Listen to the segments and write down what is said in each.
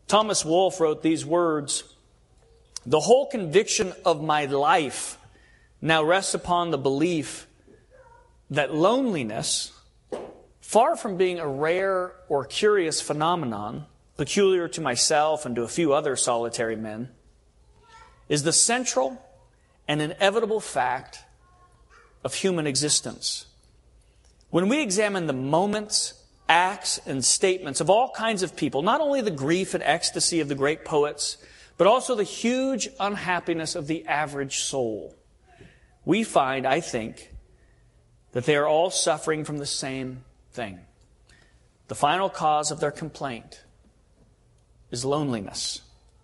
Thomas Wolfe wrote these words, "The whole conviction of my life now rests upon the belief that loneliness, far from being a rare or curious phenomenon, peculiar to myself and to a few other solitary men, is the central and inevitable fact of human existence. When we examine the moments, acts, and statements of all kinds of people, not only the grief and ecstasy of the great poets, but also the huge unhappiness of the average soul, we find, I think, that they are all suffering from the same thing. The final cause of their complaint is loneliness."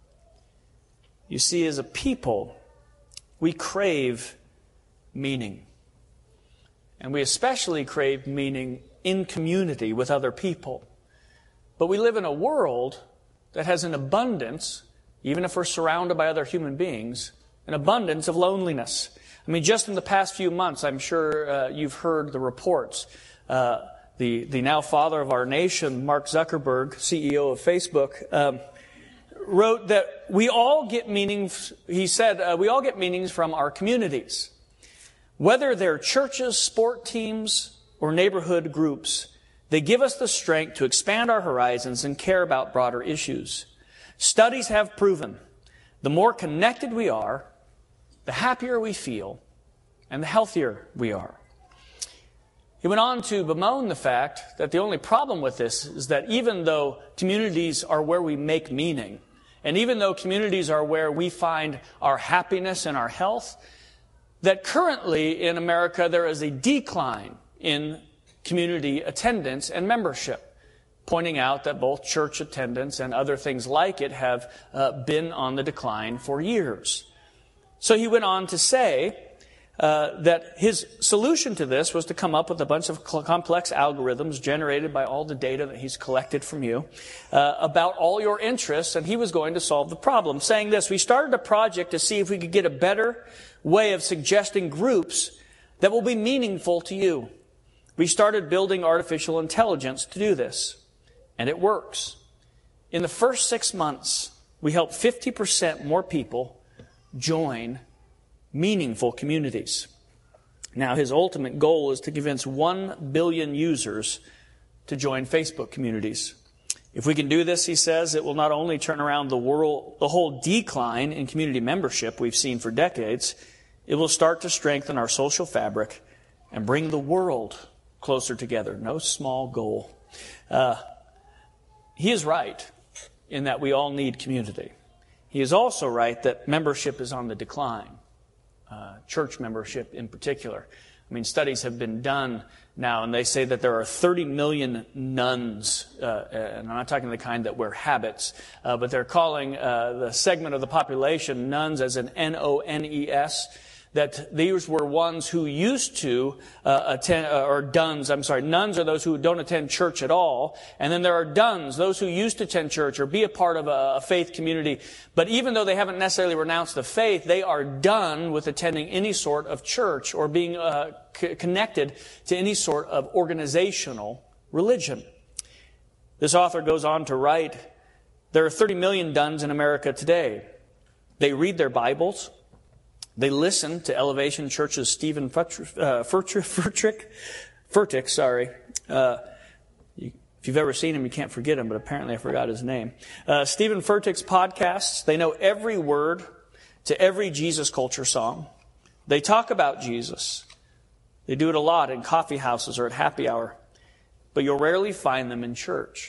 You see, as a people, we crave meaning. And we especially crave meaning in community with other people. But we live in a world that has an abundance, even if we're surrounded by other human beings, an abundance of loneliness. I mean, just in the past few months, I'm sure you've heard the reports. The now father of our nation, Mark Zuckerberg, CEO of Facebook, wrote that we all get meanings, he said, we all get meanings from our communities. Whether they're churches, sport teams, or neighborhood groups, they give us the strength to expand our horizons and care about broader issues. Studies have proven the more connected we are, the happier we feel, and the healthier we are. He went on to bemoan the fact that the only problem with this is that even though communities are where we make meaning, and even though communities are where we find our happiness and our health, that currently in America there is a decline in community attendance and membership, pointing out that both church attendance and other things like it have been on the decline for years. So he went on to say that his solution to this was to come up with a bunch of complex algorithms generated by all the data that he's collected from you about all your interests, and he was going to solve the problem, saying this: we started a project to see if we could get a better way of suggesting groups that will be meaningful to you. We started building artificial intelligence to do this, and it works. In the first 6 months, we helped 50% more people join meaningful communities. Now, his ultimate goal is to convince 1 billion users to join Facebook communities. If we can do this, he says, it will not only turn around the whole decline in community membership we've seen for decades, it will start to strengthen our social fabric and bring the world closer together. No small goal. He is right in that we all need community. He is also right that membership is on the decline. Church membership in particular. I mean, studies have been done now, and they say that there are 30 million nuns, and I'm not talking the kind that wear habits, but they're calling the segment of the population nuns as an N-O-N-E-S, that these were ones who used to attend, or duns, I'm sorry, nuns are those who don't attend church at all, and then there are duns, those who used to attend church or be a part of a faith community, but even though they haven't necessarily renounced the faith, they are done with attending any sort of church or being connected to any sort of organizational religion. This author goes on to write, there are 30 million duns in America today. They read their Bibles. They listen to Elevation Church's Stephen Furtick. If you've ever seen him, you can't forget him, but apparently I forgot his name. Stephen Furtick's podcasts. They know every word to every Jesus culture song. They talk about Jesus. They do it a lot in coffee houses or at happy hour, but you'll rarely find them in church.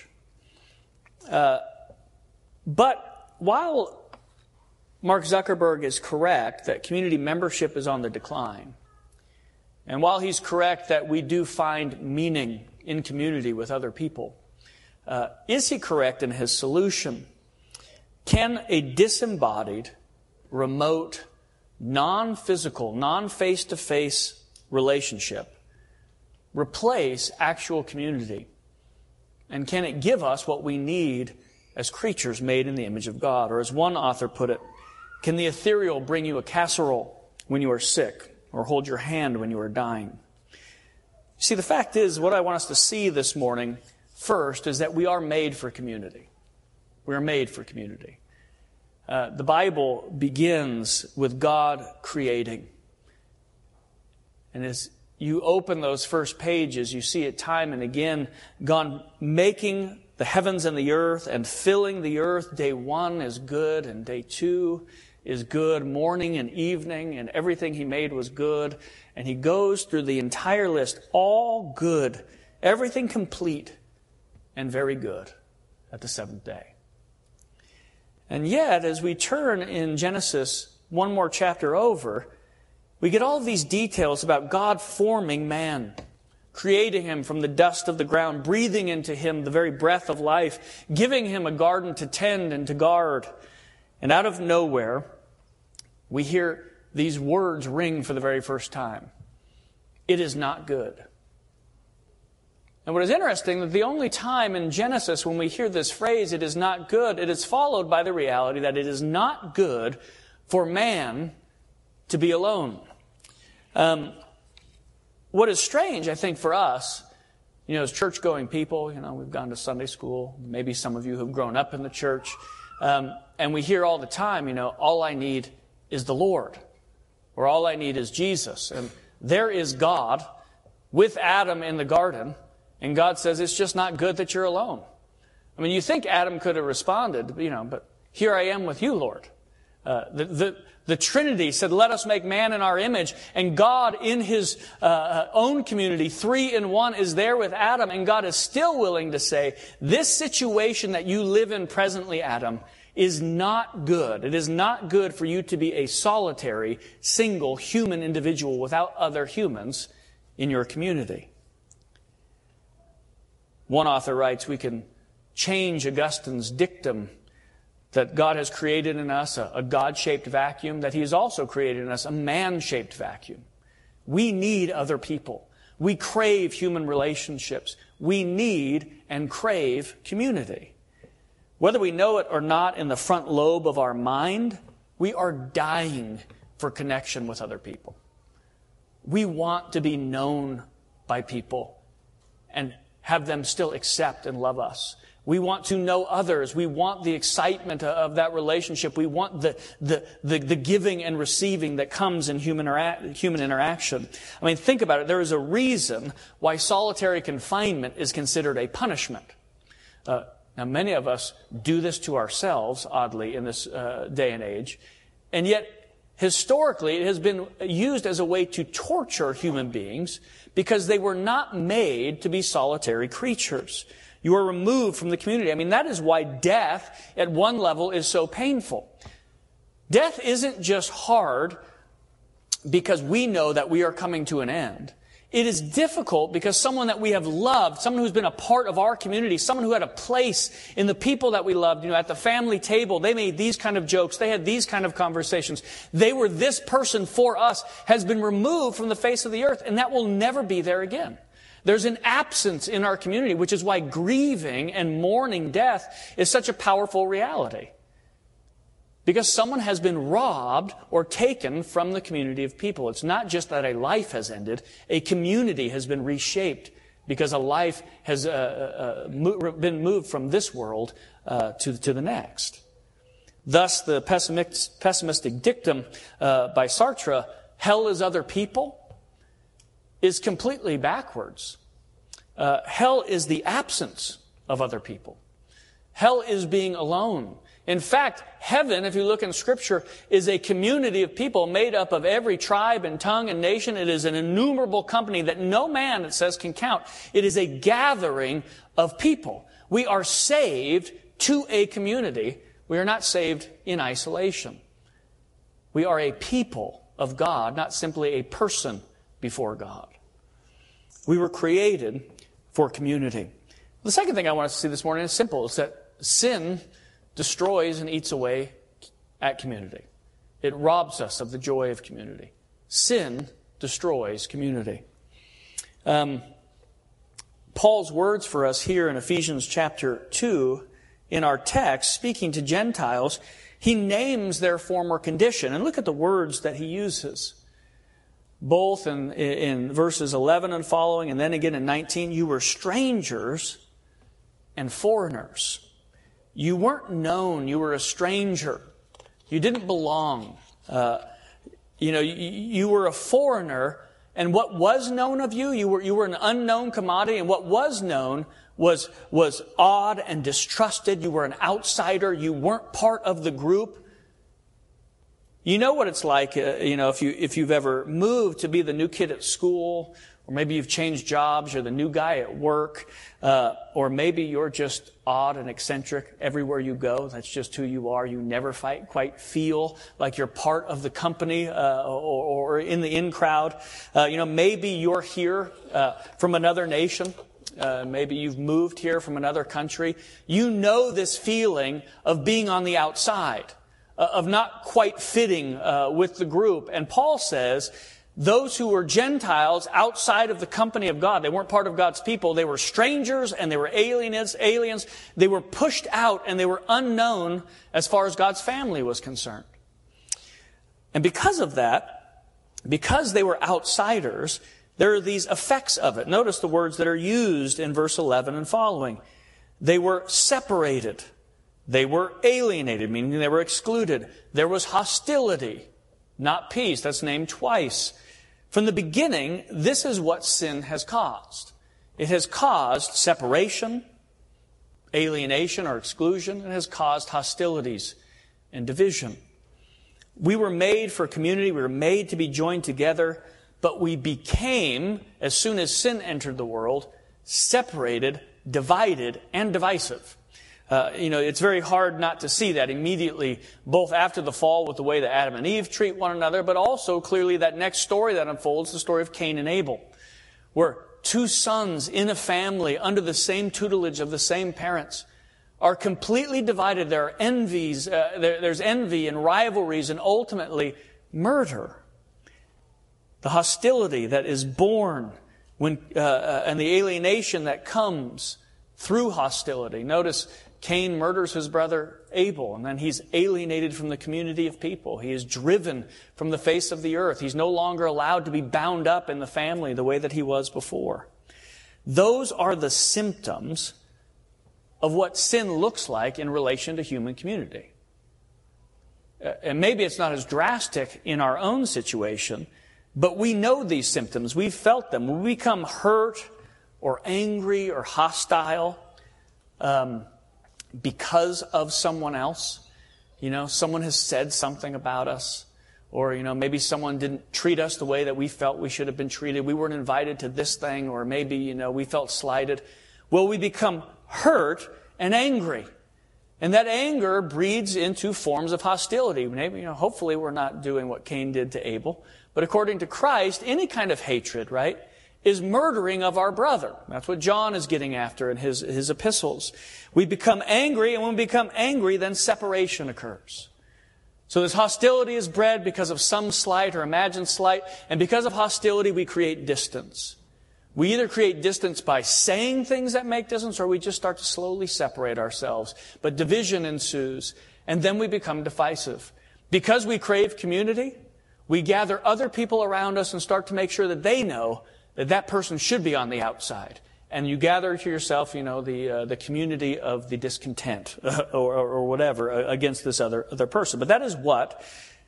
But while Mark Zuckerberg is correct that community membership is on the decline, and while he's correct that we do find meaning in community with other people, is he correct in his solution? Can a disembodied, remote, non-physical, non-face-to-face relationship replace actual community? And can it give us what we need as creatures made in the image of God? Or as one author put it, can the ethereal bring you a casserole when you are sick, or hold your hand when you are dying? See, the fact is, what I want us to see this morning first is that we are made for community. We are made for community. The Bible begins with God creating. And as you open those first pages, you see it time and again, God making the heavens and the earth and filling the earth. Day 1 is good and day 2 is good. Morning and evening and everything He made was good. And He goes through the entire list, all good, everything complete and very good at the seventh day. And yet, as we turn in Genesis one more chapter over, we get all of these details about God forming man, creating him from the dust of the ground, breathing into him the very breath of life, giving him a garden to tend and to guard. And out of nowhere, we hear these words ring for the very first time. It is not good. And what is interesting, that the only time in Genesis when we hear this phrase, it is not good, it is followed by the reality that it is not good for man to be alone. What is strange, I think, for us, as church-going people, we've gone to Sunday school, maybe some of you have grown up in the church, and we hear all the time, all I need is the Lord, or all I need is Jesus. And there is God with Adam in the garden, and God says, it's just not good that you're alone. I mean, you think Adam could have responded, but here I am with you, Lord. The Trinity said, let us make man in our image. And God in His own community, 3 in 1, is there with Adam. And God is still willing to say, this situation that you live in presently, Adam, is not good. It is not good for you to be a solitary, single human individual without other humans in your community. One author writes, we can change Augustine's dictum that God has created in us a God-shaped vacuum, that He has also created in us a man-shaped vacuum. We need other people. We crave human relationships. We need and crave community. Whether we know it or not in the front lobe of our mind, we are dying for connection with other people. We want to be known by people and have them still accept and love us. We want to know others. We want the excitement of that relationship. We want the giving and receiving that comes in human interaction. I mean, think about it. There is a reason why solitary confinement is considered a punishment. Now, many of us do this to ourselves, oddly, in this day and age. And yet, historically, it has been used as a way to torture human beings because they were not made to be solitary creatures. You are removed from the community. I mean, that is why death, at one level, is so painful. Death isn't just hard because we know that we are coming to an end. It is difficult because someone that we have loved, someone who's been a part of our community, someone who had a place in the people that we loved, at the family table, they made these kind of jokes, they had these kind of conversations. They were this person for us, has been removed from the face of the earth, and that will never be there again. There's an absence in our community, which is why grieving and mourning death is such a powerful reality. Because someone has been robbed or taken from the community of people. It's not just that a life has ended. A community has been reshaped because a life has been moved from this world to the next. Thus, the pessimistic dictum by Sartre, hell is other people, is completely backwards. Hell is the absence of other people. Hell is being alone. In fact, heaven, if you look in Scripture, is a community of people made up of every tribe and tongue and nation. It is an innumerable company that no man, it says, can count. It is a gathering of people. We are saved to a community. We are not saved in isolation. We are a people of God, not simply a person before God. We were created for community. The second thing I want us to see this morning is simple. It's that sin destroys and eats away at community. It robs us of the joy of community. Sin destroys community. Paul's words for us here in Ephesians chapter 2, in our text, speaking to Gentiles, he names their former condition. And look at the words that he uses. Both in verses 11 and following, and then again in 19, you were strangers and foreigners. You weren't known. You were a stranger. You didn't belong. You were a foreigner. And what was known of you, you were an unknown commodity. And what was known was odd and distrusted. You were an outsider. You weren't part of the group. You know what it's like, if you've ever moved to be the new kid at school, or maybe you've changed jobs, you're the new guy at work, or maybe you're just odd and eccentric everywhere you go. That's just who you are. You never quite feel like you're part of the company or in the in crowd. Maybe you're here from another nation. Maybe you've moved here from another country. You know this feeling of being on the outside, of not quite fitting with the group. And Paul says, those who were Gentiles outside of the company of God, they weren't part of God's people. They were strangers and they were aliens. They were pushed out and they were unknown as far as God's family was concerned. And because of that, because they were outsiders, there are these effects of it. Notice the words that are used in verse 11 and following. They were separated. They were alienated, meaning they were excluded. There was hostility, not peace. That's named twice. From the beginning, this is what sin has caused. It has caused separation, alienation or exclusion. It has caused hostilities and division. We were made for community. We were made to be joined together. But we became, as soon as sin entered the world, separated, divided, and divisive. It's very hard not to see that immediately, both after the fall with the way that Adam and Eve treat one another, but also clearly that next story that unfolds, the story of Cain and Abel, where two sons in a family under the same tutelage of the same parents are completely divided. There are envies, there's envy and rivalries and ultimately murder. The hostility that is born and the alienation that comes through hostility. Notice Cain murders his brother Abel, and then he's alienated from the community of people. He is driven from the face of the earth. He's no longer allowed to be bound up in the family the way that he was before. Those are the symptoms of what sin looks like in relation to human community. And maybe it's not as drastic in our own situation, but we know these symptoms. We've felt them. When we become hurt or angry or hostile because of someone else, someone has said something about us, or maybe someone didn't treat us the way that we felt we should have been treated. We weren't invited to this thing, or maybe we felt slighted. Well, we become hurt and angry. And that anger breeds into forms of hostility. Maybe, hopefully we're not doing what Cain did to Abel. But according to Christ, any kind of hatred, right, is murdering of our brother. That's what John is getting after in his epistles. We become angry, and when we become angry, then separation occurs. So this hostility is bred because of some slight or imagined slight, and because of hostility, we create distance. We either create distance by saying things that make distance, or we just start to slowly separate ourselves. But division ensues, and then we become divisive. Because we crave community, we gather other people around us and start to make sure that they know that that person should be on the outside. And you gather to yourself, the community of the discontent or whatever against this other person. But that is what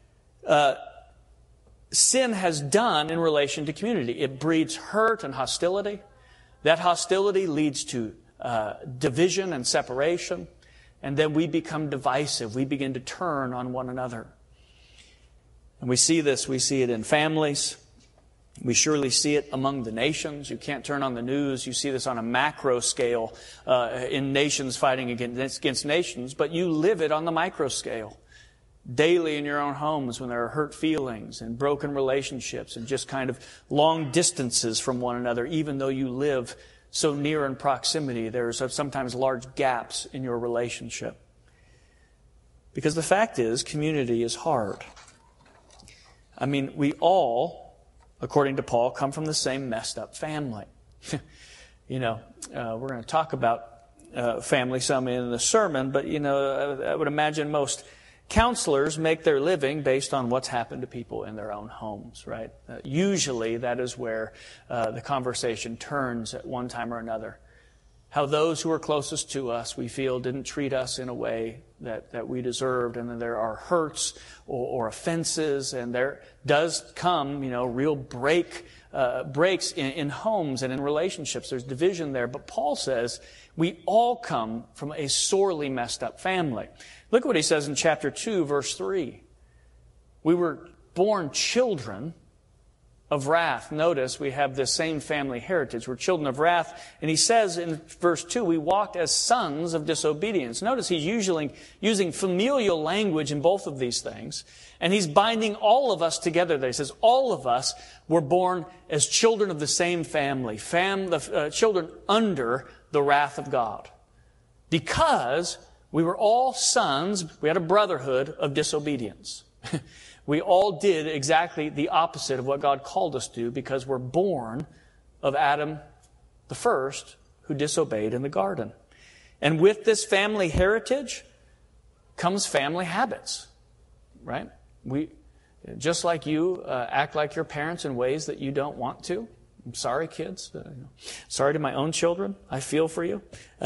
sin has done in relation to community. It breeds hurt and hostility. That hostility leads to division and separation. And then we become divisive. We begin to turn on one another. And we see it in families. We surely see it among the nations. You can't turn on the news. You see this on a macro scale in nations fighting against nations, but you live it on the micro scale. Daily in your own homes when there are hurt feelings and broken relationships and just kind of long distances from one another, even though you live so near in proximity, there's sometimes large gaps in your relationship. Because the fact is, community is hard. I mean, we all, according to Paul, come from the same messed up family. We're going to talk about family some in the sermon, but, I would imagine most counselors make their living based on what's happened to people in their own homes, right? Usually that is where the conversation turns at one time or another. how those who are closest to us, we feel, didn't treat us in a way that we deserved, and then there are hurts or offenses, and there does come, real breaks in homes and in relationships. There's division there. But Paul says we all come from a sorely messed up family. Look what he says in chapter 2, verse 3. We were born children of wrath. Notice we have this same family heritage. We're children of wrath. And he says in verse 2, we walked as sons of disobedience. Notice he's usually using familial language in both of these things. And he's binding all of us together there. He says all of us were born as children of the same family. Children under the wrath of God. Because we were all sons, we had a brotherhood of disobedience. We all did exactly the opposite of what God called us to because we're born of Adam the first who disobeyed in the garden. And with this family heritage comes family habits, right? We, just like you, act like your parents in ways that you don't want to. I'm sorry, kids. Sorry to my own children. I feel for you.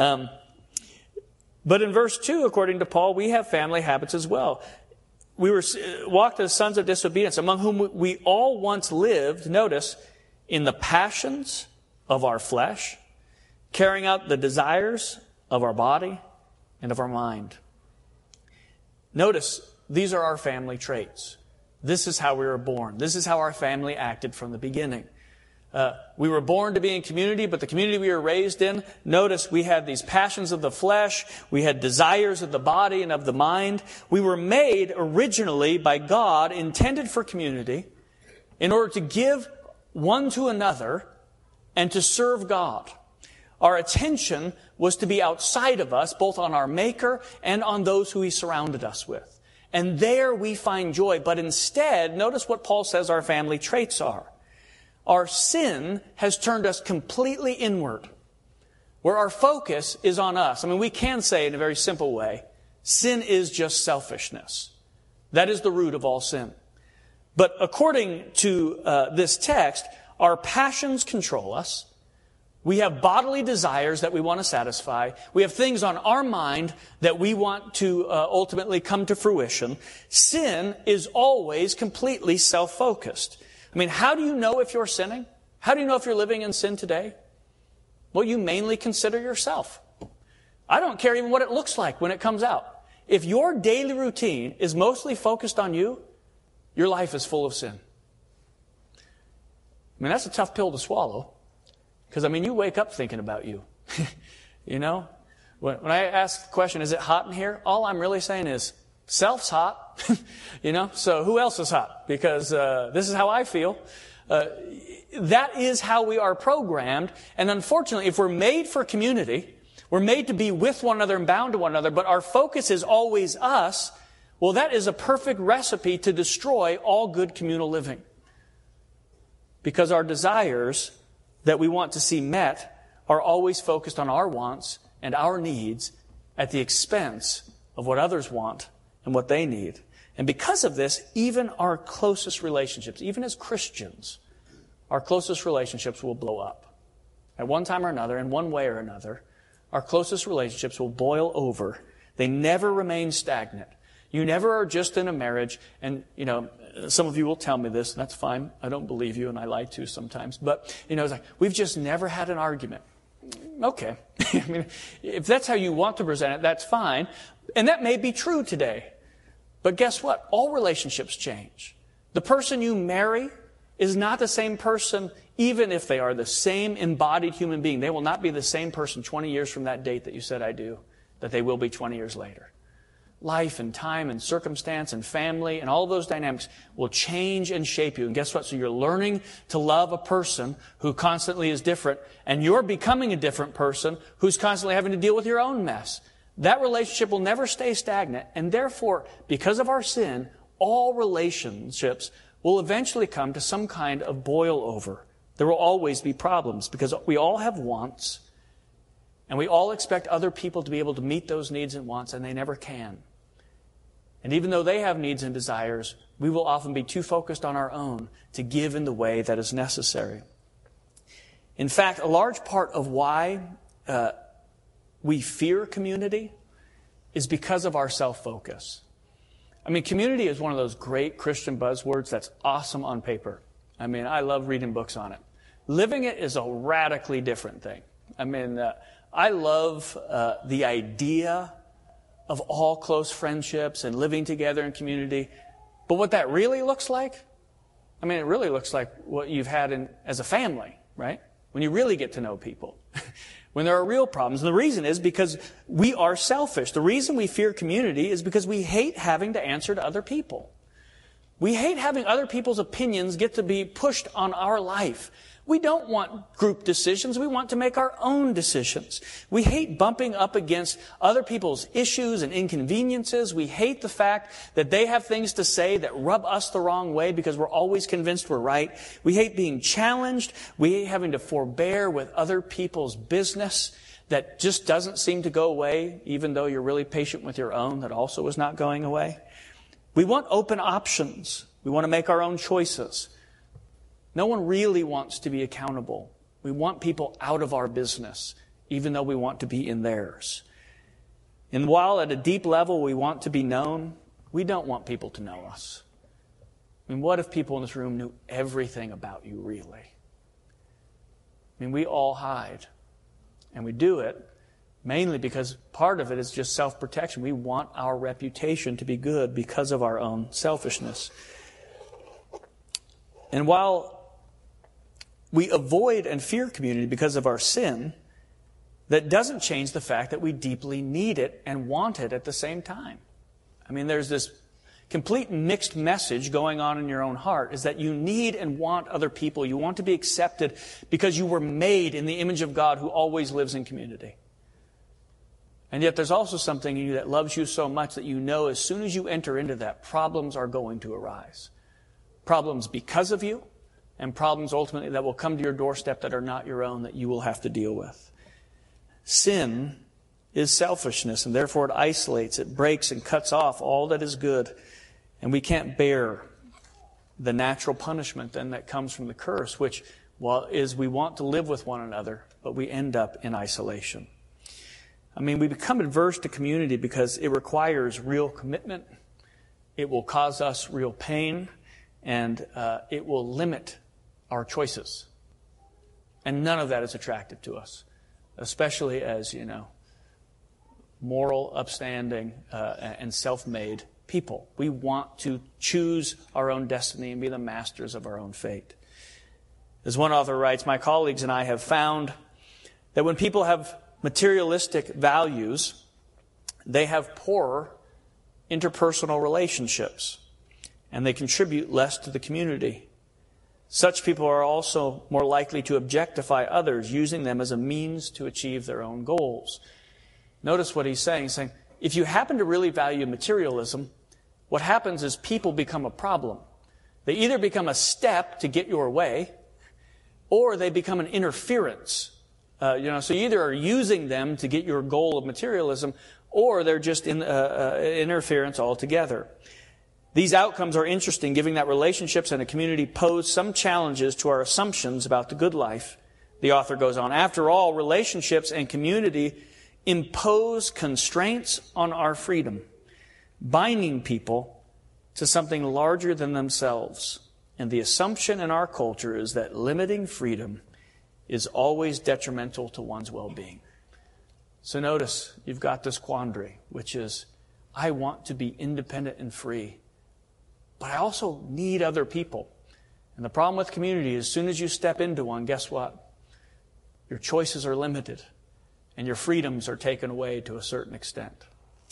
But in verse 2, according to Paul, we have family habits as well. We were walked as sons of disobedience, among whom we all once lived, notice, in the passions of our flesh, carrying out the desires of our body and of our mind. Notice, these are our family traits. This is how we were born. This is how our family acted from the beginning. We were born to be in community, but the community we were raised in, notice we had these passions of the flesh, we had desires of the body and of the mind. We were made originally by God, intended for community, in order to give one to another and to serve God. Our attention was to be outside of us, both on our Maker and on those who He surrounded us with. And there we find joy. But instead, notice what Paul says our family traits are. Our sin has turned us completely inward, where our focus is on us. I mean, we can say in a very simple way, sin is just selfishness. That is the root of all sin. But according to this text, our passions control us. We have bodily desires that we want to satisfy. We have things on our mind that we want to ultimately come to fruition. Sin is always completely self-focused. I mean, how do you know if you're sinning? How do you know if you're living in sin today? Well, you mainly consider yourself. I don't care even what it looks like when it comes out. If your daily routine is mostly focused on you, your life is full of sin. I mean, that's a tough pill to swallow. Because, you wake up thinking about you. When I ask the question, is it hot in here? All I'm really saying is, self's hot. So who else is hot? Because this is how I feel. That is how we are programmed. And unfortunately, if we're made for community, we're made to be with one another and bound to one another, but our focus is always us, well, that is a perfect recipe to destroy all good communal living. Because our desires that we want to see met are always focused on our wants and our needs at the expense of what others want and what they need. And because of this, even our closest relationships, even as Christians, our closest relationships will blow up. At one time or another, in one way or another, our closest relationships will boil over. They never remain stagnant. You never are just in a marriage, and, some of you will tell me this, and that's fine. I don't believe you, and I lie too sometimes. But, it's like, we've just never had an argument. Okay. If that's how you want to present it, that's fine. And that may be true today. But guess what? All relationships change. The person you marry is not the same person, even if they are the same embodied human being. They will not be the same person 20 years from that date that you said I do, that they will be 20 years later. Life and time and circumstance and family and all of those dynamics will change and shape you. And guess what? So you're learning to love a person who constantly is different, and you're becoming a different person who's constantly having to deal with your own mess. That relationship will never stay stagnant, and therefore, because of our sin, all relationships will eventually come to some kind of boil over. There will always be problems because we all have wants, and we all expect other people to be able to meet those needs and wants, and they never can. And even though they have needs and desires, we will often be too focused on our own to give in the way that is necessary. In fact, a large part of why we fear community is because of our self-focus. I mean, community is one of those great Christian buzzwords that's awesome on paper. I mean, I love reading books on it. Living it is a radically different thing. I mean, I love the idea of all close friendships and living together in community. But what that really looks like, I mean, it really looks like what you've had as a family, right? When you really get to know people. When there are real problems. And the reason is because we are selfish. The reason we fear community is because we hate having to answer to other people. We hate having other people's opinions get to be pushed on our life. We don't want group decisions. We want to make our own decisions. We hate bumping up against other people's issues and inconveniences. We hate the fact that they have things to say that rub us the wrong way because we're always convinced we're right. We hate being challenged. We hate having to forbear with other people's business that just doesn't seem to go away, even though you're really patient with your own that also is not going away. We want open options. We want to make our own choices. No one really wants to be accountable. We want people out of our business, even though we want to be in theirs. And while at a deep level we want to be known, we don't want people to know us. I mean, what if people in this room knew everything about you, really? I mean, we all hide. And we do it mainly because part of it is just self-protection. We want our reputation to be good because of our own selfishness. And while we avoid and fear community because of our sin, that doesn't change the fact that we deeply need it and want it at the same time. I mean, there's this complete mixed message going on in your own heart, is that you need and want other people. You want to be accepted because you were made in the image of God who always lives in community. And yet there's also something in you that loves you so much that you know as soon as you enter into that, problems are going to arise. Problems because of you, and problems ultimately that will come to your doorstep that are not your own that you will have to deal with. Sin is selfishness, and therefore it isolates, it breaks and cuts off all that is good. And we can't bear the natural punishment then that comes from the curse, which is we want to live with one another, but we end up in isolation. I mean, we become adverse to community because it requires real commitment. It will cause us real pain, and it will limit our choices. And none of that is attractive to us, especially as, moral, upstanding, and self-made people. We want to choose our own destiny and be the masters of our own fate. As one author writes, my colleagues and I have found that when people have materialistic values, they have poorer interpersonal relationships, and they contribute less to the community. Such people are also more likely to objectify others, using them as a means to achieve their own goals. Notice what he's saying. He's saying, if you happen to really value materialism, what happens is people become a problem. They either become a step to get your way, or they become an interference. So you either are using them to get your goal of materialism, or they're just interference altogether. These outcomes are interesting, given that relationships and a community pose some challenges to our assumptions about the good life. The author goes on, after all, relationships and community impose constraints on our freedom, binding people to something larger than themselves. And the assumption in our culture is that limiting freedom is always detrimental to one's well-being. So notice, you've got this quandary, which is, I want to be independent and free, but I also need other people. And the problem with community is as soon as you step into one, guess what? Your choices are limited and your freedoms are taken away to a certain extent.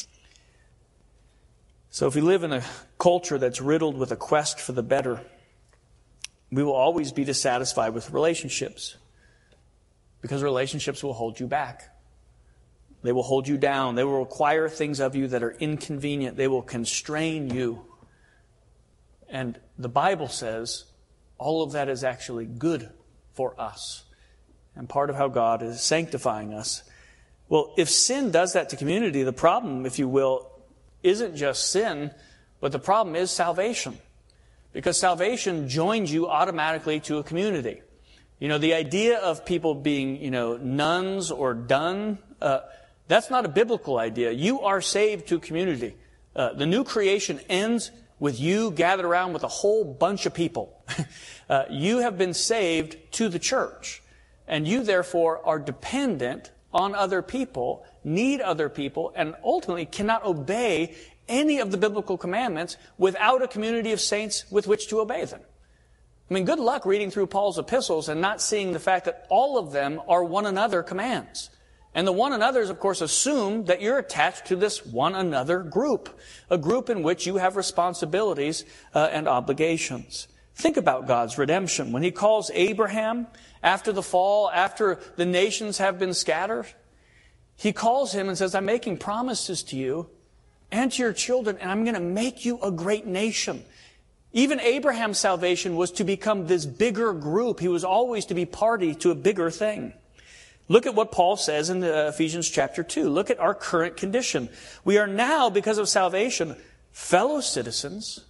So if we live in a culture that's riddled with a quest for the better, we will always be dissatisfied with relationships because relationships will hold you back. They will hold you down. They will require things of you that are inconvenient. They will constrain you. And the Bible says all of that is actually good for us and part of how God is sanctifying us. Well, if sin does that to community, the problem, if you will, isn't just sin, but the problem is salvation. Because salvation joins you automatically to a community. The idea of people being, nuns or done, That's not a biblical idea. You are saved to community. The new creation ends with you gathered around with a whole bunch of people. You have been saved to the church. And you, therefore, are dependent on other people, need other people, and ultimately cannot obey any of the biblical commandments without a community of saints with which to obey them. I mean, good luck reading through Paul's epistles and not seeing the fact that all of them are one another commands. And the one another's, of course, assume that you're attached to this one another group, a group in which you have responsibilities and obligations. Think about God's redemption. When He calls Abraham after the fall, after the nations have been scattered, He calls him and says, I'm making promises to you and to your children, and I'm going to make you a great nation. Even Abraham's salvation was to become this bigger group. He was always to be party to a bigger thing. Look at what Paul says in Ephesians chapter 2. Look at our current condition. We are now, because of salvation, fellow citizens,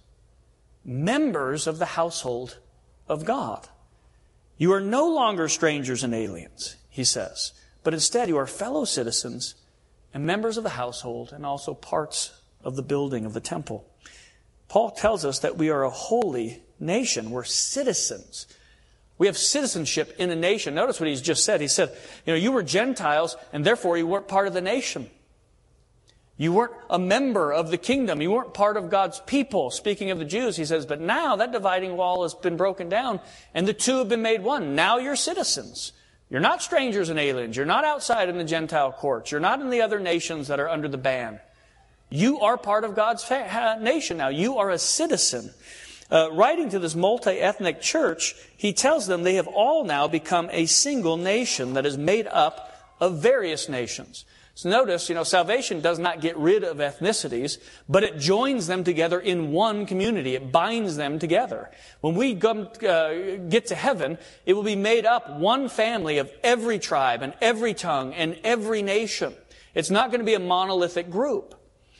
members of the household of God. You are no longer strangers and aliens, he says, but instead you are fellow citizens and members of the household and also parts of the building of the temple. Paul tells us that we are a holy nation. We're citizens. We have citizenship in a nation. Notice what he's just said. He said, you were Gentiles, and therefore you weren't part of the nation. You weren't a member of the kingdom. You weren't part of God's people. Speaking of the Jews, he says, but now that dividing wall has been broken down, and the two have been made one. Now you're citizens. You're not strangers and aliens. You're not outside in the Gentile courts. You're not in the other nations that are under the ban. You are part of God's nation now. You are a citizen. Writing to this multi-ethnic church, he tells them they have all now become a single nation that is made up of various nations. So notice, salvation does not get rid of ethnicities, but it joins them together in one community. It binds them together. When we get to heaven, it will be made up one family of every tribe and every tongue and every nation. It's not going to be a monolithic group.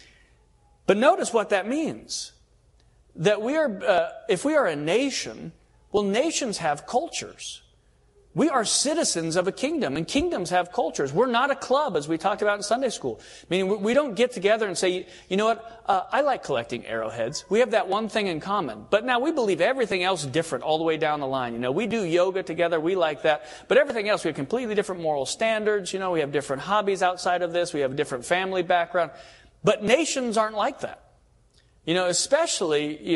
But notice what that means. That if we are a nation, well, nations have cultures. We are citizens of a kingdom, and kingdoms have cultures. We're not a club, as we talked about in Sunday school. Meaning, we don't get together and say, you know what, I like collecting arrowheads. We have that one thing in common. But now we believe everything else different all the way down the line. We do yoga together, we like that. But everything else, we have completely different moral standards. We have different hobbies outside of this. We have a different family background. But nations aren't like that. Especially,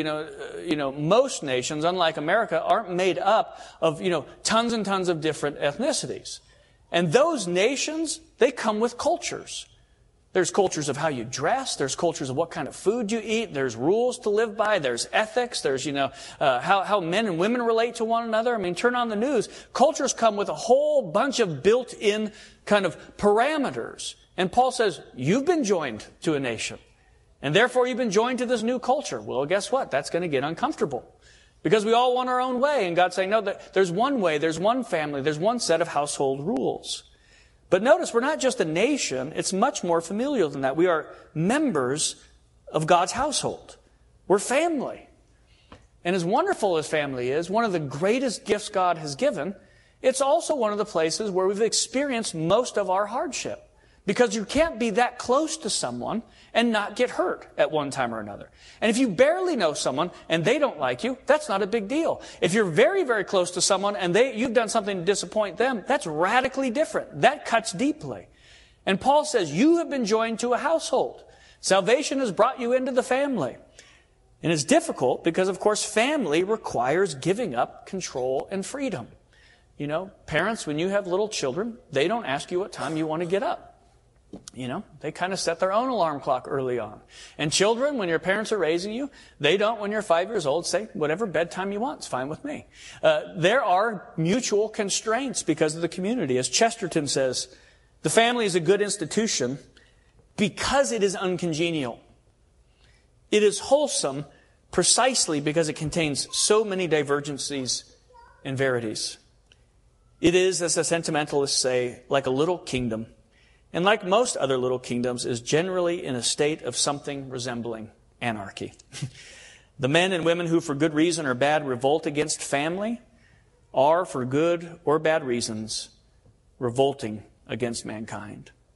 most nations, unlike America, aren't made up of, tons and tons of different ethnicities. And those nations, they come with cultures. There's cultures of how you dress. There's cultures of what kind of food you eat. There's rules to live by. There's ethics. There's, how men and women relate to one another. Turn on the news. Cultures come with a whole bunch of built-in kind of parameters. And Paul says, you've been joined to a nation. And therefore you've been joined to this new culture. Well, guess what? That's going to get uncomfortable. Because we all want our own way. And God's saying, no, there's one way, there's one family, there's one set of household rules. But notice, we're not just a nation. It's much more familial than that. We are members of God's household. We're family. And as wonderful as family is, one of the greatest gifts God has given, it's also one of the places where we've experienced most of our hardship. Because you can't be that close to someone and not get hurt at one time or another. And if you barely know someone and they don't like you, that's not a big deal. If you're very, very close to someone and you've done something to disappoint them, that's radically different. That cuts deeply. And Paul says, you have been joined to a household. Salvation has brought you into the family. And it's difficult because, of course, family requires giving up control and freedom. Parents, when you have little children, they don't ask you what time you want to get up. They kind of set their own alarm clock early on. And children, when your parents are raising you, they don't, when you're 5 years old, say, whatever bedtime you want, it's fine with me. There are mutual constraints because of the community. As Chesterton says, the family is a good institution because it is uncongenial. It is wholesome precisely because it contains so many divergencies and verities. It is, as the sentimentalists say, like a little kingdom. And like most other little kingdoms, is generally in a state of something resembling anarchy. The men and women who for good reason or bad revolt against family are, for good or bad reasons, revolting against mankind.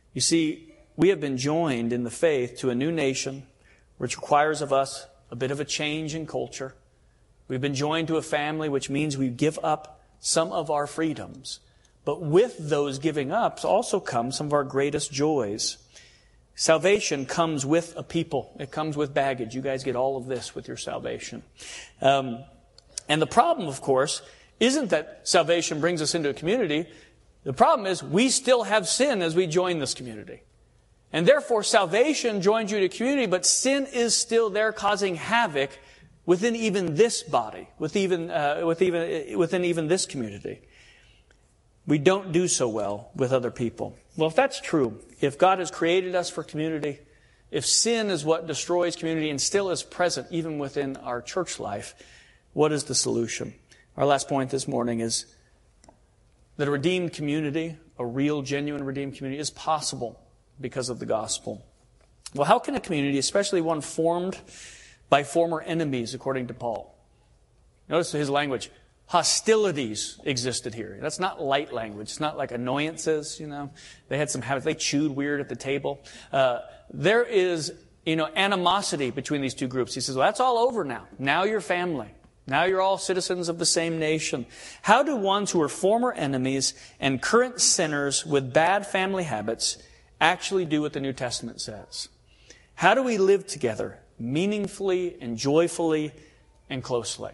You see, we have been joined in the faith to a new nation, which requires of us a bit of a change in culture. We've been joined to a family, which means we give up some of our freedoms. But with those giving up also come some of our greatest joys. Salvation comes with a people. It comes with baggage. You guys get all of this with your salvation. And the problem, of course, isn't that salvation brings us into a community. The problem is we still have sin as we join this community. And therefore, salvation joins you to community, but sin is still there causing havoc within even this body, within even this community. We don't do so well with other people. Well, if that's true, if God has created us for community, if sin is what destroys community and still is present even within our church life, what is the solution? Our last point this morning is that a redeemed community, a real, genuine redeemed community, is possible because of the gospel. Well, how can a community, especially one formed by former enemies, according to Paul? Notice his language. Hostilities existed here. That's not light language. It's not like annoyances, They had some habits. They chewed weird at the table. There is, animosity between these two groups. He says, well, that's all over now. Now you're family. Now you're all citizens of the same nation. How do ones who are former enemies and current sinners with bad family habits actually do what the New Testament says? How do we live together meaningfully and joyfully and closely?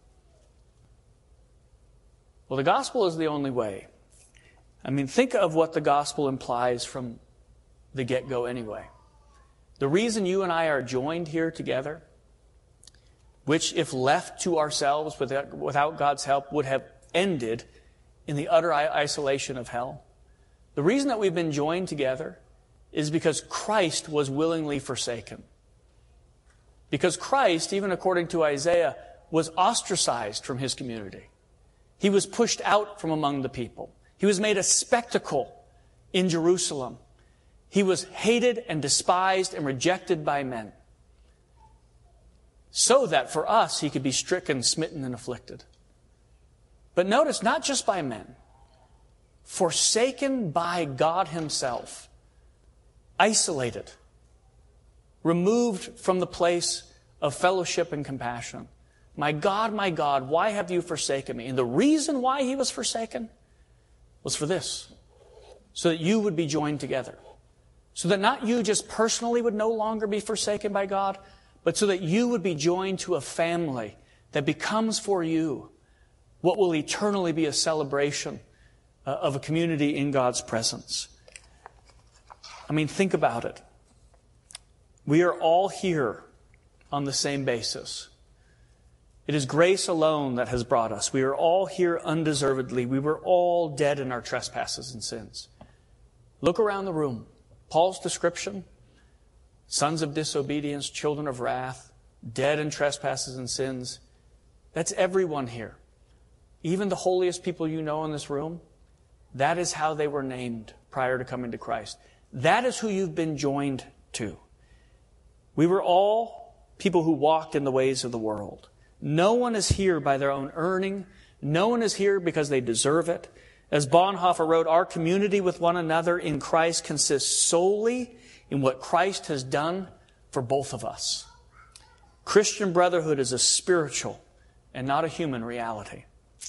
Well, the gospel is the only way. Think of what the gospel implies from the get-go anyway. The reason you and I are joined here together, which if left to ourselves without God's help would have ended in the utter isolation of hell. The reason that we've been joined together is because Christ was willingly forsaken. Because Christ, even according to Isaiah, was ostracized from his community. He was pushed out from among the people. He was made a spectacle in Jerusalem. He was hated and despised and rejected by men. So that for us, he could be stricken, smitten, and afflicted. But notice, not just by men. Forsaken by God himself. Isolated. Removed from the place of fellowship and compassion. My God, why have you forsaken me? And the reason why he was forsaken was for this. So that you would be joined together. So that not you just personally would no longer be forsaken by God, but so that you would be joined to a family that becomes for you what will eternally be a celebration of a community in God's presence. Think about it. We are all here on the same basis. It is grace alone that has brought us. We are all here undeservedly. We were all dead in our trespasses and sins. Look around the room. Paul's description, sons of disobedience, children of wrath, dead in trespasses and sins. That's everyone here. Even the holiest people you know in this room, that is how they were named prior to coming to Christ. That is who you've been joined to. We were all people who walked in the ways of the world. No one is here by their own earning. No one is here because they deserve it. As Bonhoeffer wrote, our community with one another in Christ consists solely in what Christ has done for both of us. Christian brotherhood is a spiritual and not a human reality.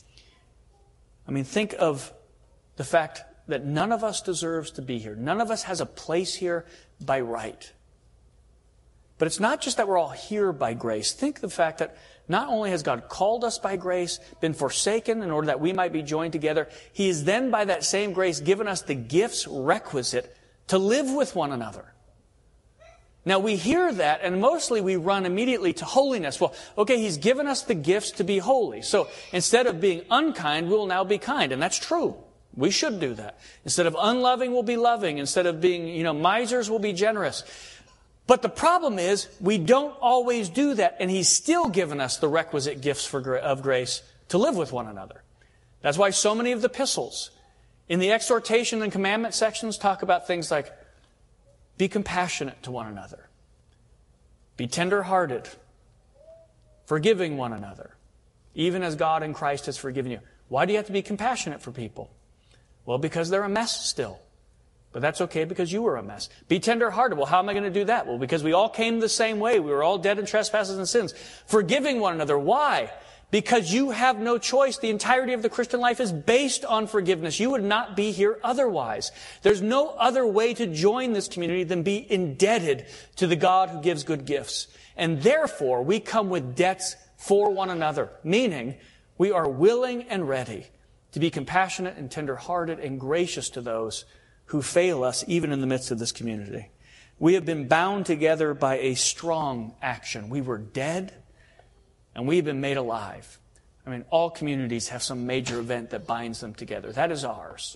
Think of the fact that none of us deserves to be here. None of us has a place here by right. But it's not just that we're all here by grace. Think of the fact that not only has God called us by grace, been forsaken in order that we might be joined together, He has then by that same grace given us the gifts requisite to live with one another. Now we hear that and mostly we run immediately to holiness. Well, okay, He's given us the gifts to be holy. So instead of being unkind, we'll now be kind. And that's true. We should do that. Instead of unloving, we'll be loving. Instead of being, misers, we'll be generous. But the problem is, we don't always do that, and He's still given us the requisite gifts of grace to live with one another. That's why so many of the epistles in the exhortation and commandment sections talk about things like, be compassionate to one another, be tender-hearted, forgiving one another, even as God in Christ has forgiven you. Why do you have to be compassionate for people? Well, because they're a mess still. But that's okay because you were a mess. Be tenderhearted. Well, how am I going to do that? Well, because we all came the same way. We were all dead in trespasses and sins. Forgiving one another. Why? Because you have no choice. The entirety of the Christian life is based on forgiveness. You would not be here otherwise. There's no other way to join this community than be indebted to the God who gives good gifts. And therefore, we come with debts for one another, meaning we are willing and ready to be compassionate and tender-hearted and gracious to those who fail us even in the midst of this community. We have been bound together by a strong action. We were dead, and we've been made alive. I mean, all communities have some major event that binds them together. That is ours.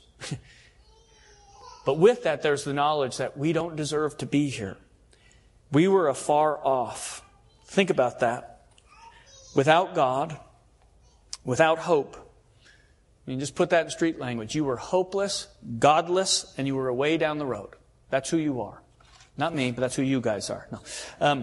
But with that, there's the knowledge that we don't deserve to be here. We were afar off. Think about that. Without God, without hope. I mean, just put that in street language. You were hopeless, godless, and you were away down the road. That's who you are. Not me, but that's who you guys are. No.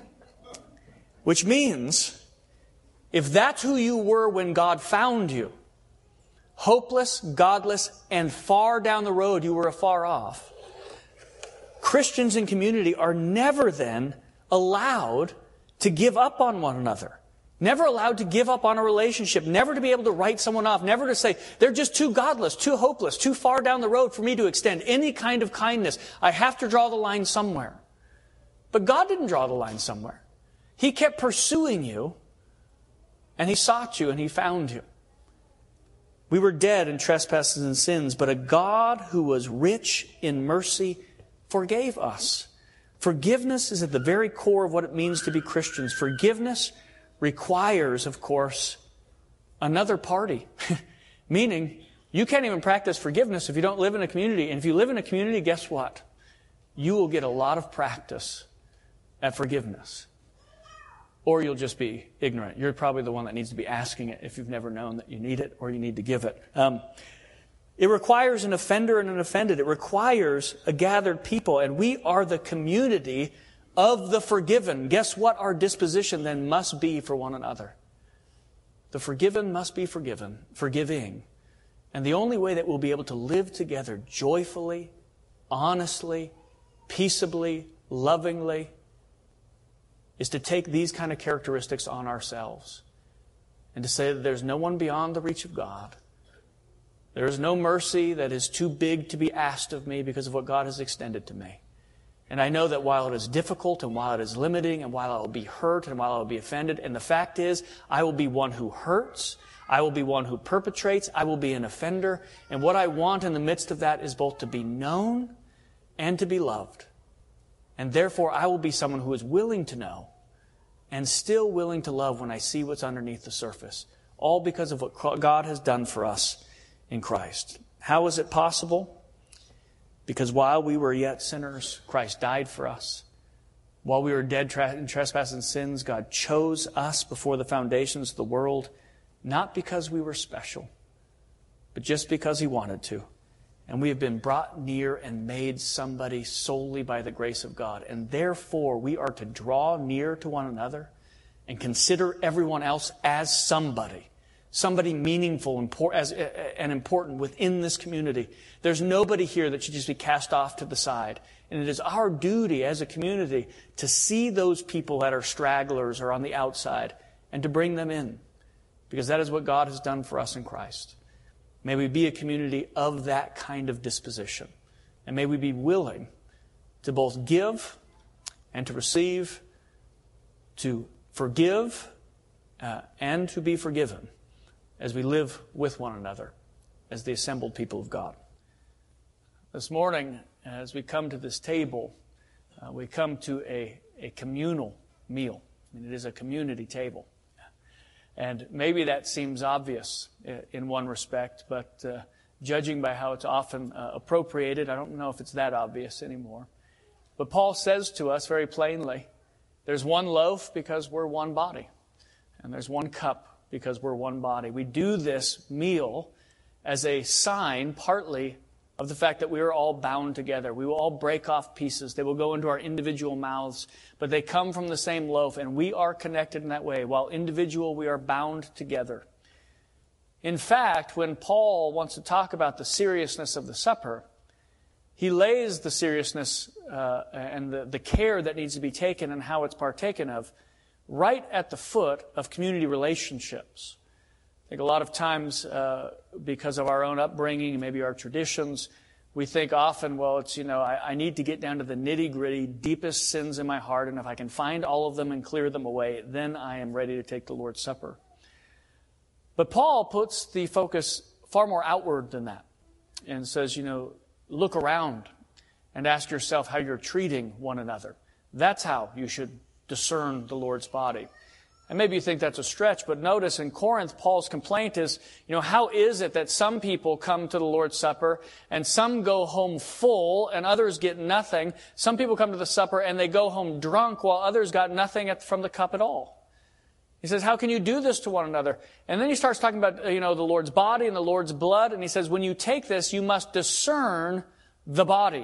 Which means, if that's who you were when God found you, hopeless, godless, and far down the road you were afar off, Christians in community are never then allowed to give up on one another. Never allowed to give up on a relationship. Never to be able to write someone off. Never to say, they're just too godless, too hopeless, too far down the road for me to extend any kind of kindness. I have to draw the line somewhere. But God didn't draw the line somewhere. He kept pursuing you, and He sought you, and He found you. We were dead in trespasses and sins, but a God who was rich in mercy forgave us. Forgiveness is at the very core of what it means to be Christians. Forgiveness requires, of course, another party. Meaning, you can't even practice forgiveness if you don't live in a community. And if you live in a community, guess what? You will get a lot of practice at forgiveness. Or you'll just be ignorant. You're probably the one that needs to be asking it if you've never known that you need it or you need to give it. It requires an offender and an offended. It requires a gathered people. And we are the community of the forgiven. Guess what our disposition then must be for one another? The forgiven must be forgiven, forgiving. And the only way that we'll be able to live together joyfully, honestly, peaceably, lovingly, is to take these kind of characteristics on ourselves and to say that there's no one beyond the reach of God. There is no mercy that is too big to be asked of me because of what God has extended to me. And I know that while it is difficult and while it is limiting and while I will be hurt and while I will be offended, and the fact is, I will be one who hurts, I will be one who perpetrates, I will be an offender, and what I want in the midst of that is both to be known and to be loved. And therefore, I will be someone who is willing to know and still willing to love when I see what's underneath the surface, all because of what God has done for us in Christ. How is it possible? Because while we were yet sinners, Christ died for us. While we were dead in trespasses and sins, God chose us before the foundations of the world, not because we were special, but just because He wanted to. And we have been brought near and made somebody solely by the grace of God. And therefore, we are to draw near to one another and consider everyone else as somebody. Somebody meaningful and important within this community. There's nobody here that should just be cast off to the side. And it is our duty as a community to see those people that are stragglers or on the outside and to bring them in. Because that is what God has done for us in Christ. May we be a community of that kind of disposition. And may we be willing to both give and to receive, to forgive and to be forgiven, as we live with one another as the assembled people of God. This morning, as we come to this table, we come to a communal meal. I mean, it is a community table. And maybe that seems obvious in one respect, but judging by how it's often appropriated, I don't know if it's that obvious anymore. But Paul says to us very plainly, there's one loaf because we're one body, and there's one cup because we're one body. We do this meal as a sign, partly, of the fact that we are all bound together. We will all break off pieces. They will go into our individual mouths, but they come from the same loaf, and we are connected in that way. While individual, we are bound together. In fact, when Paul wants to talk about the seriousness of the supper, he lays the seriousness and the care that needs to be taken and how it's partaken of right at the foot of community relationships. I think a lot of times, because of our own upbringing, maybe our traditions, we think often, well, it's, I need to get down to the nitty-gritty, deepest sins in my heart, and if I can find all of them and clear them away, then I am ready to take the Lord's Supper. But Paul puts the focus far more outward than that and says, look around and ask yourself how you're treating one another. That's how you should discern the Lord's body. And maybe you think that's a stretch, but notice in Corinth, Paul's complaint is, how is it that some people come to the Lord's Supper and some go home full and others get nothing? Some people come to the supper and they go home drunk while others got nothing from the cup at all. He says, how can you do this to one another? And then he starts talking about, the Lord's body and the Lord's blood. And he says, when you take this, you must discern the body.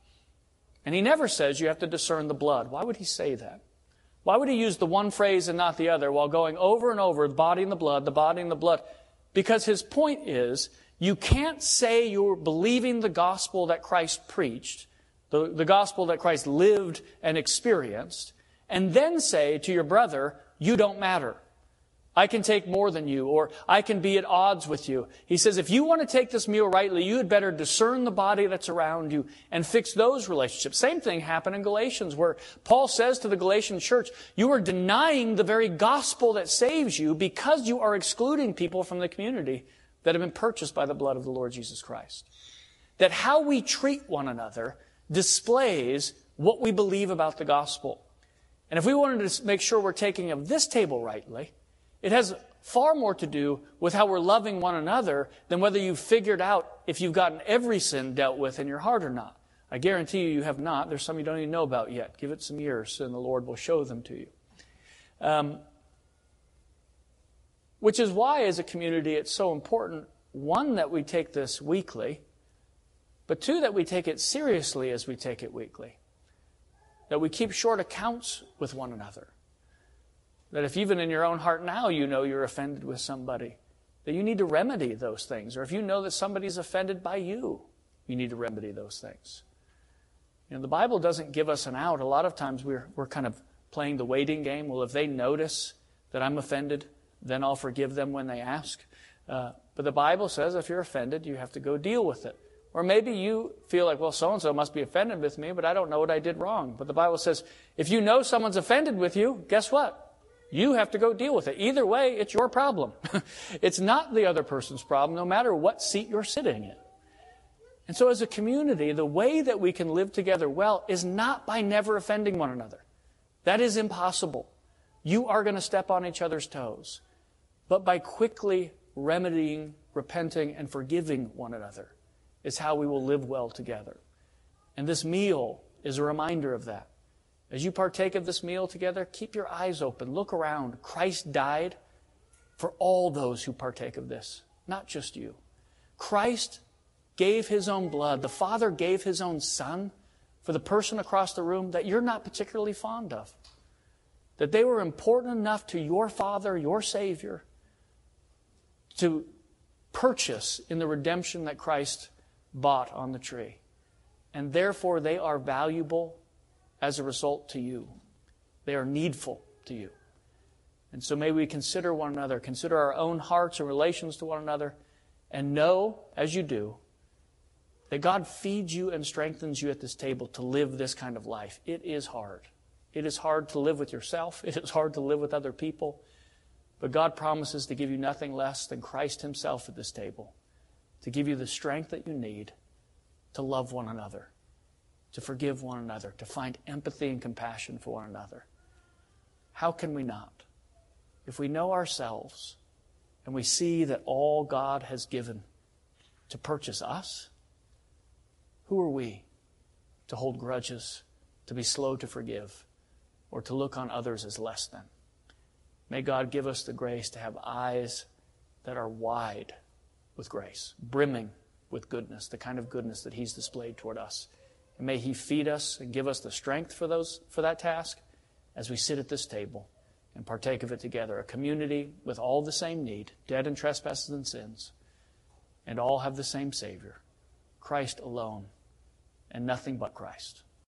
And he never says you have to discern the blood. Why would he say that? Why would he use the one phrase and not the other while going over and over the body and the blood, the body and the blood? Because his point is, you can't say you're believing the gospel that Christ preached, the gospel that Christ lived and experienced, and then say to your brother, you don't matter. I can take more than you, or I can be at odds with you. He says, if you want to take this meal rightly, you had better discern the body that's around you and fix those relationships. Same thing happened in Galatians, where Paul says to the Galatian church, you are denying the very gospel that saves you because you are excluding people from the community that have been purchased by the blood of the Lord Jesus Christ. That how we treat one another displays what we believe about the gospel. And if we wanted to make sure we're taking of this table rightly, it has far more to do with how we're loving one another than whether you've figured out if you've gotten every sin dealt with in your heart or not. I guarantee you have not. There's some you don't even know about yet. Give it some years and the Lord will show them to you. Which is why, as a community, it's so important, one, that we take this weekly, but two, that we take it seriously as we take it weekly. That we keep short accounts with one another. That if even in your own heart now you know you're offended with somebody, that you need to remedy those things. Or if you know that somebody's offended by you, you need to remedy those things. The Bible doesn't give us an out. A lot of times we're kind of playing the waiting game. Well, if they notice that I'm offended, then I'll forgive them when they ask. But the Bible says if you're offended, you have to go deal with it. Or maybe you feel like, well, so-and-so must be offended with me, but I don't know what I did wrong. But the Bible says if you know someone's offended with you, guess what? You have to go deal with it. Either way, it's your problem. It's not the other person's problem, no matter what seat you're sitting in. And so as a community, the way that we can live together well is not by never offending one another. That is impossible. You are going to step on each other's toes. But by quickly remedying, repenting, and forgiving one another is how we will live well together. And this meal is a reminder of that. As you partake of this meal together, keep your eyes open. Look around. Christ died for all those who partake of this, not just you. Christ gave His own blood. The Father gave His own Son for the person across the room that you're not particularly fond of. That they were important enough to your Father, your Savior, to purchase in the redemption that Christ bought on the tree. And therefore they are valuable as a result to you. They are needful to you. And so may we consider one another, consider our own hearts and relations to one another, and know, as you do, that God feeds you and strengthens you at this table to live this kind of life. It is hard. It is hard to live with yourself. It is hard to live with other people. But God promises to give you nothing less than Christ Himself at this table, to give you the strength that you need to love one another, to forgive one another, to find empathy and compassion for one another. How can we not? If we know ourselves and we see that all God has given to purchase us, who are we to hold grudges, to be slow to forgive, or to look on others as less than? May God give us the grace to have eyes that are wide with grace, brimming with goodness, the kind of goodness that He's displayed toward us. And may He feed us and give us the strength for that task as we sit at this table and partake of it together. A community with all the same need, dead in trespasses and sins, and all have the same Savior, Christ alone, and nothing but Christ.